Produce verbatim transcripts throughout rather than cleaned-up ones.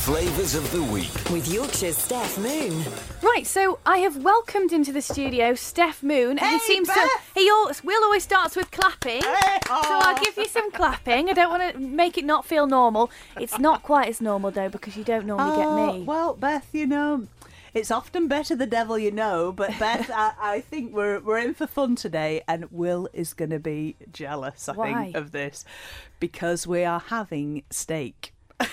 Flavours of the Week. With Yorkshire's Steph Moon. Right, so I have welcomed into the studio Steph Moon. Hey, he seems Beth. to. He always, Will always starts with clapping. Hey, So I'll give you some clapping. I don't want to make it not feel normal. It's not quite as normal though because you don't normally Oh, get me. Well, Beth, you know, it's often better the devil you know, but Beth, I, I think we're we're in for fun today, and Will is going to be jealous, I Why? think, of this, because we are having steak.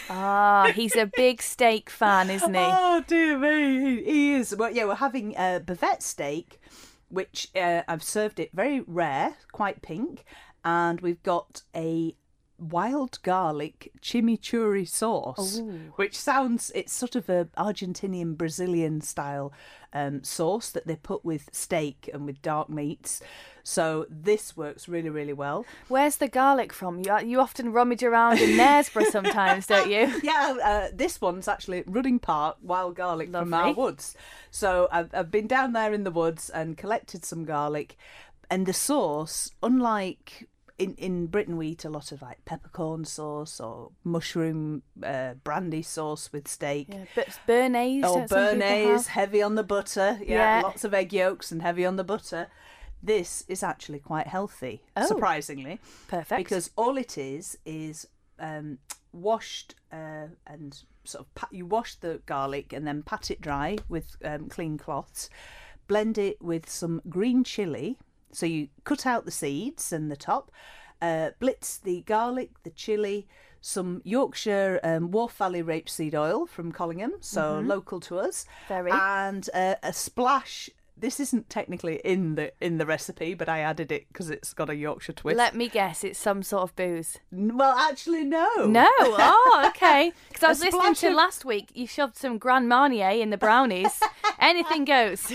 Ah, he's a big steak fan, isn't he? Oh, dear me, he, he is. Well, yeah, we're having a bavette steak, which uh, I've served it very rare, quite pink, and we've got a wild garlic chimichurri sauce, Ooh. which sounds, it's sort of a Argentinian Brazilian style um, sauce that they put with steak and with dark meats. So this works really, really well. Where's the garlic from? You you often rummage around in Knaresborough sometimes, don't you? Yeah, uh, this one's actually Rudding Park wild garlic from our Lovely. woods. So I've, I've been down there in the woods and collected some garlic, and the sauce, unlike in, in Britain we eat a lot of like peppercorn sauce or mushroom uh, brandy sauce with steak. Yeah, but béarnaise. Or don't some people béarnaise, have? heavy on the butter. Yeah, Yeah. lots of egg yolks and heavy on the butter. This is actually quite healthy, Oh. surprisingly. Perfect. Because all it is is um, washed uh, and sort of pat, you wash the garlic and then pat it dry with um, clean cloths. Blend it with some green chilli. So you cut out the seeds and the top. Uh, blitz the garlic, the chilli, some Yorkshire um, Wharf Valley rapeseed oil from Collingham, so local to us. Very. And uh, a splash. This isn't technically in the in the recipe, but I added it because it's got a Yorkshire twist. Let me guess, it's some sort of booze. N- Well, actually, no. No, oh, okay. Because I A was listening splash to of- last week, you shoved some Grand Marnier in the brownies. Anything goes.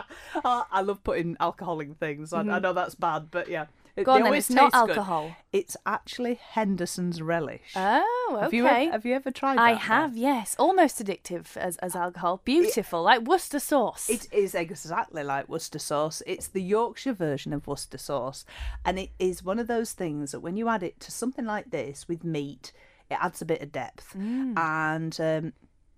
Oh, I love putting alcohol in things. I, I know that's bad, but yeah. It, Go on they then, always it's not taste good. alcohol. It's actually Henderson's relish. Oh, okay. Have you, ever, have you ever tried that? I Beth? have, yes. Almost addictive as, as alcohol. Beautiful, like Worcester sauce. It is exactly like Worcester sauce. It's the Yorkshire version of Worcester sauce. And it is one of those things that when you add it to something like this with meat, it adds a bit of depth. Mm. And, um,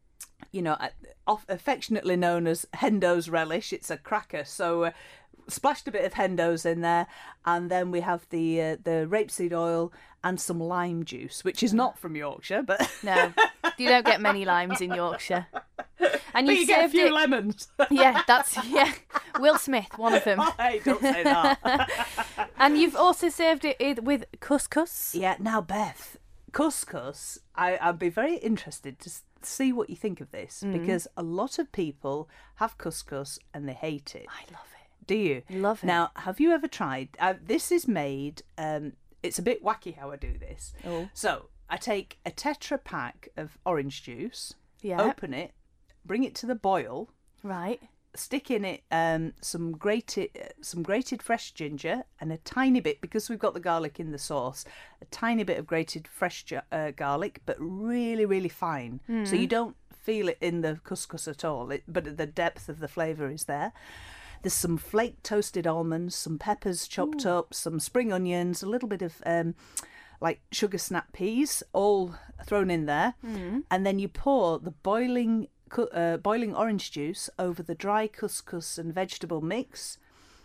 you know, off, affectionately known as Hendo's relish, it's a cracker. So uh, splashed a bit of Hendo's in there. And then we have the uh, the rapeseed oil and some lime juice, which is not from Yorkshire, but... No, you don't get many limes in Yorkshire. And But you, you get a served few it. lemons. Yeah, that's yeah. Will Smith, one of them. Oh, hey, don't say that. And you've also served it i- with couscous. Yeah, now Beth, couscous, I, I'd be very interested to s- see what you think of this, because a lot of people have couscous and they hate it. I love it. Do you? Love it. Now, have you ever tried? Uh, this is made, um, it's a bit wacky how I do this. Oh. So, I take a Tetra pack of orange juice, Yeah. open it, bring it to the boil, Right. stick in it um, some grated uh, some grated fresh ginger and a tiny bit, because we've got the garlic in the sauce, a tiny bit of grated fresh ju- uh, garlic, but really really fine, so you don't feel it in the couscous at all, it, but the depth of the flavour is there. There's some flaked toasted almonds, some peppers chopped up, some spring onions, a little bit of um, like sugar snap peas, all thrown in there, and then you pour the boiling cu- uh, boiling orange juice over the dry couscous and vegetable mix,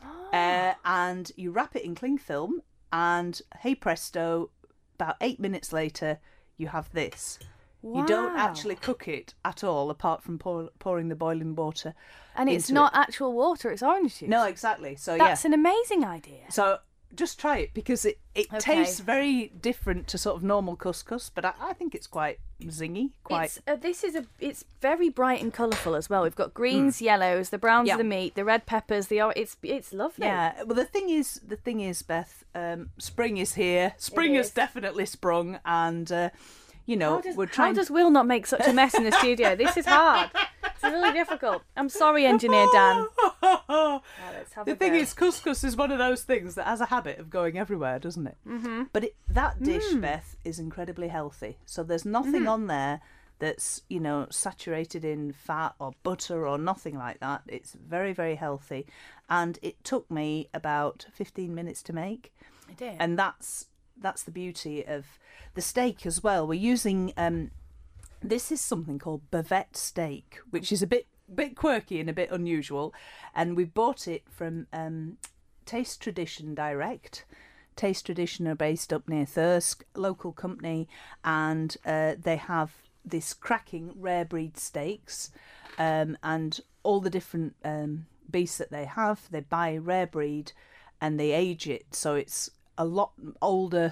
uh, and you wrap it in cling film, and hey presto, about eight minutes later you have this. You don't Wow. actually cook it at all, apart from pour, pouring the boiling water. And it's into not it. actual water, it's orange juice. No, exactly. So That's yeah. an amazing idea. So just try it, because it, it Okay. tastes very different to sort of normal couscous, but I, I think it's quite zingy, quite. It's, uh, this is a. It's very bright and colourful as well. We've got greens, yellows, the browns Yeah. of the meat, the red peppers. The or- it's it's lovely. Yeah, well, the thing is, the thing is, Beth, um, spring is here. Spring It has is. definitely sprung, and uh, you know How does, we're how trying. does Will not make such a mess in the studio? This is hard. It's really difficult. I'm sorry, engineer Dan. Now, let's have The a thing go. is, couscous is one of those things that has a habit of going everywhere, doesn't it? Mm-hmm. But it, that dish, Mm. Beth, is incredibly healthy. So there's nothing Mm-hmm. on there that's, you know, saturated in fat or butter or nothing like that. It's very, very healthy. And it took me about fifteen minutes to make. I did. And that's that's the beauty of the steak as well. We're using um, this is something called bavette steak, which is a bit bit quirky and a bit unusual. And we bought it from um, Taste Tradition Direct. Taste Tradition are based up near Thirsk, local company, and uh, they have this cracking rare breed steaks, um, and all the different um, beasts that they have. They buy rare breed and they age it, so it's a lot older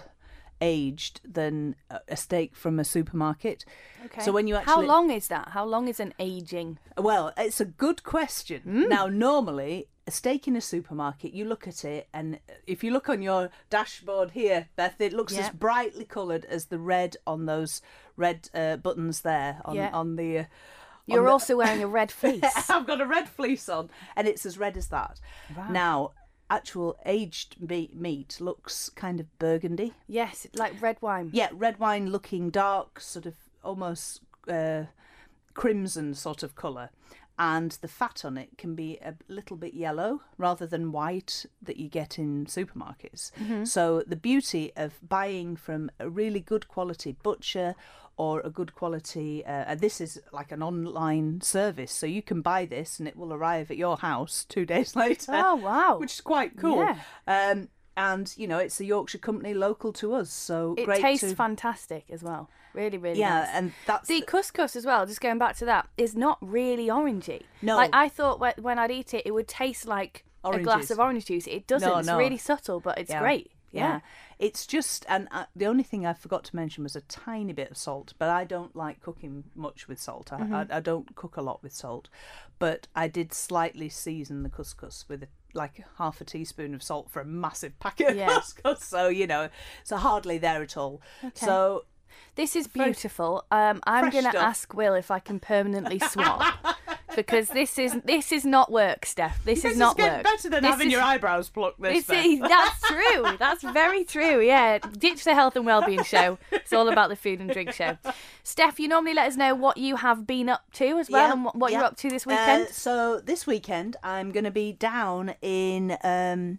aged than a steak from a supermarket. Okay. So when you actually, how long is that? How long is an aging? Well, it's a good question. Mm. Now, normally a steak in a supermarket, you look at it, and if you look on your dashboard here, Beth, it looks Yeah. as brightly coloured as the red on those red uh, buttons there on Yeah. on the. Uh, You're on the- also wearing a red fleece. I've got a red fleece on, and it's as red as that. Wow. Now, actual aged meat, meat looks kind of burgundy. Yes, like red wine. Yeah, red wine looking dark, sort of almost uh, crimson sort of colour. And the fat on it can be a little bit yellow rather than white that you get in supermarkets. Mm-hmm. So the beauty of buying from a really good quality butcher or a good quality, uh, and this is like an online service, so you can buy this and it will arrive at your house two days later. Oh, wow. Which is quite cool. Yeah. Um, and, you know, it's a Yorkshire company local to us, so It great tastes to... fantastic as well. Really, really Yeah, nice. and that's... The couscous as well, just going back to that, is not really orangey. No. Like, I thought when, when I'd eat it, it would taste like a glass Oranges. of orange juice. It doesn't. No, It's no. really subtle, but it's Yeah. great. Yeah. It's just, and uh, the only thing I forgot to mention was a tiny bit of salt, but I don't like cooking much with salt. I, Mm-hmm. I, I don't cook a lot with salt, but I did slightly season the couscous with a, like half a teaspoon of salt for a massive packet of Yeah. couscous. So, you know, so hardly there at all. Okay. So, This is Fresh- beautiful. Um, I'm fresh going to stuff. ask Will if I can permanently swap. Because this is this is not work, Steph. This, this is not getting work. better than This having is- your eyebrows plucked this This Beth. is, that's true. That's very true. Yeah. Ditch the health and wellbeing show. It's all about the food and drink show. Steph, you normally let us know what you have been up to as well, Yeah, and what, what yeah. you're up to this weekend. Uh, so this weekend I'm going to be down in um,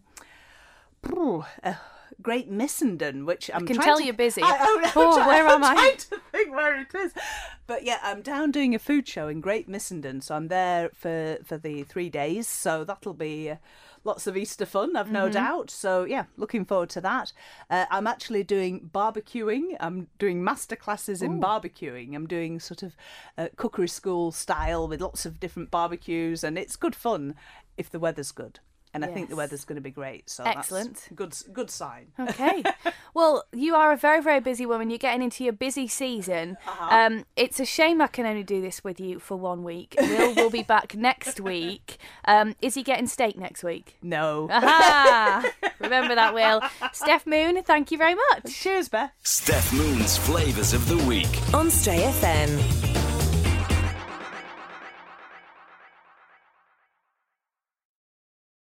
uh, Great Missenden, which I'm can trying tell to- you're busy. I, I'm, I'm Oh, trying- where I'm am I? trying to think where it is. But yeah, I'm down doing a food show in Great Missenden, so I'm there for for the three days. So that'll be. Uh, Lots of Easter fun, I've no Mm-hmm. doubt. So, yeah, looking forward to that. Uh, I'm actually doing barbecuing. I'm doing masterclasses in barbecuing. I'm doing sort of uh, cookery school style with lots of different barbecues, and it's good fun if the weather's good. And I think the Yes. weather's going to be great. So Excellent. That's good, good sign. Okay. Well, you are a very, very busy woman. You're getting into your busy season. Uh-huh. Um, it's a shame I can only do this with you for one week. Will will be back next week. Um, is he getting steak next week? No. Aha! Remember that, Will. Steph Moon, thank you very much. Cheers, Beth. Steph Moon's Flavours of the Week. On Stray F M.